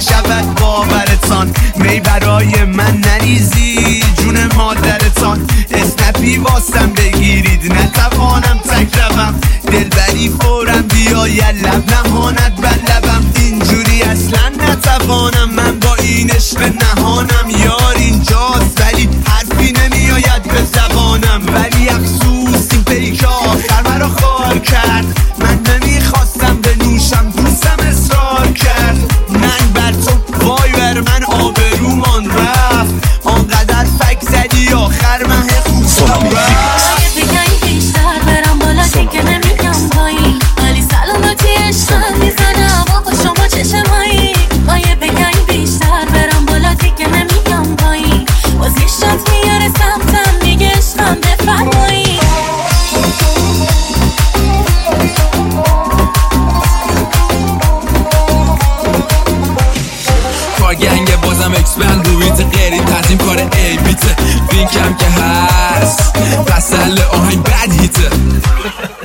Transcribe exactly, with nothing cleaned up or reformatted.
نشود باورتان، می برای من نریزی جون مادرتان. اسنپی واسم بگیرید نتوانم تک روم، دلبری فورم بیاید لب نماند بر لبم. اینجوری اصلا نتوانم من با این عشق نهانم. یار اینجاست ولی حرفی نمیآید به زبانم، ولی افسوس این پیک آخر مرا خار کرد. من نمیخواستم بنوشم دوستم اصرار کرد. من بر تو وای بر من آبرومان رفت، آنقدر فک زدی آخر مه خوبم رفت. بگن بیشتر برم بالا دیگه نمیگم پایین، ولی سلامتی عشقم میزنم آقا شما چشمایی. باید بگن بیشتر برم بالا دیگه نمیگم پایین، باز یه شات میاره سمتم دیگه عشقم بفرمایی. گنگ بازم اکسپند رویت غیرین تنظیم کار ای بیته، وینکم که هست پس سل آهنگ بد هیته.